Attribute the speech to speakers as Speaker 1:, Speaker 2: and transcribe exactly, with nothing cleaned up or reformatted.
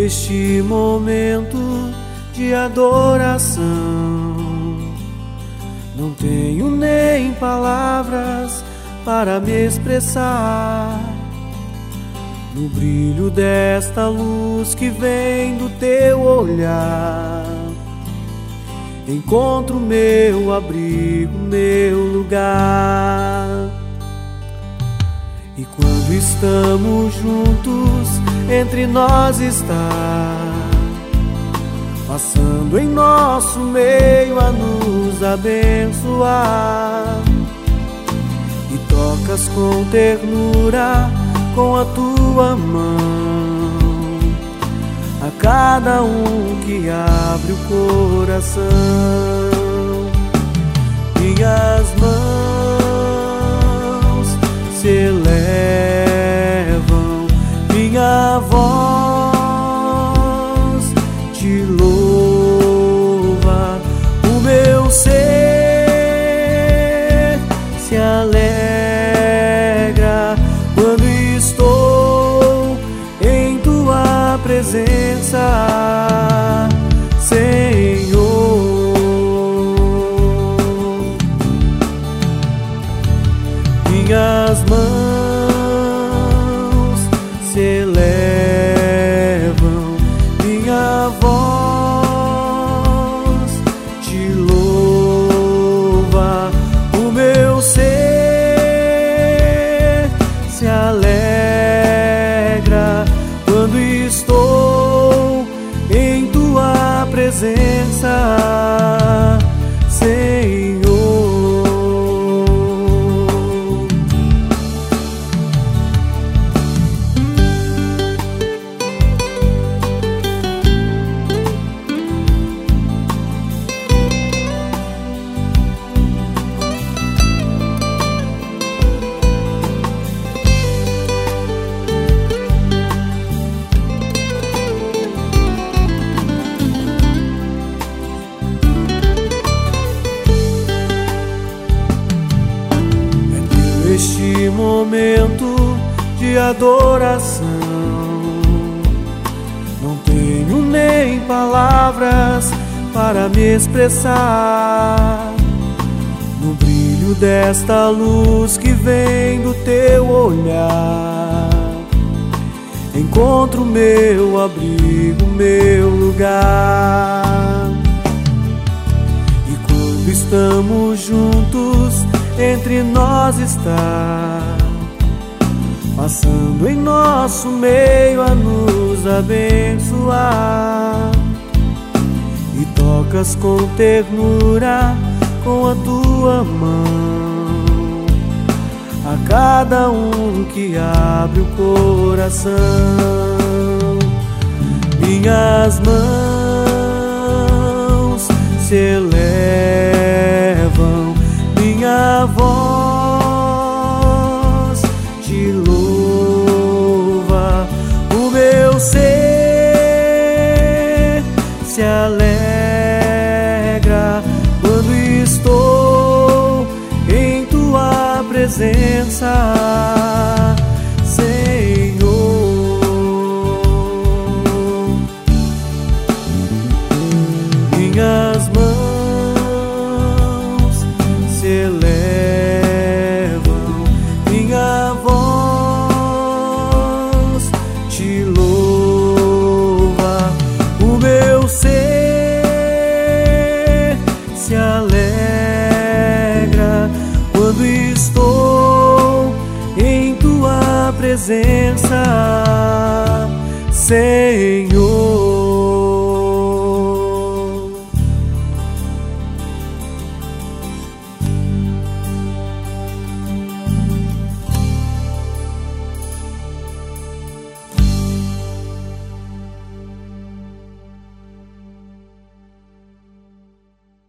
Speaker 1: este momento de adoração. Não tenho nem palavras para me expressar. No brilho desta luz que vem do teu olhar, encontro meu abrigo, meu lugar. E quando estamos juntos, entre nós está, passando em nosso meio a nos abençoar. E tocas com ternura com a tua mão a cada um que abre o coração. Minhas mãos se elevam, minha voz te louva, o meu ser se alegra quando estou em tua presença, Senhor. Minhas mãos se elevam, minha voz te louva, o meu ser se alegra quando estou em tua presença, Senhor. Este momento de adoração, não tenho nem palavras para me expressar. No brilho desta luz que vem do teu olhar, encontro meu abrigo, meu lugar. E quando estamos juntos, entre nós está, passando em nosso meio a nos abençoar. E tocas com ternura com a tua mão a cada um que abre o coração. Minhas mãos se elevam, minha voz te louva, o meu ser se alegra quando estou em tua presença, Senhor. Minhas mãos se elevam, minha voz te louva, o meu ser se alegra quando estou em tua presença, Senhor.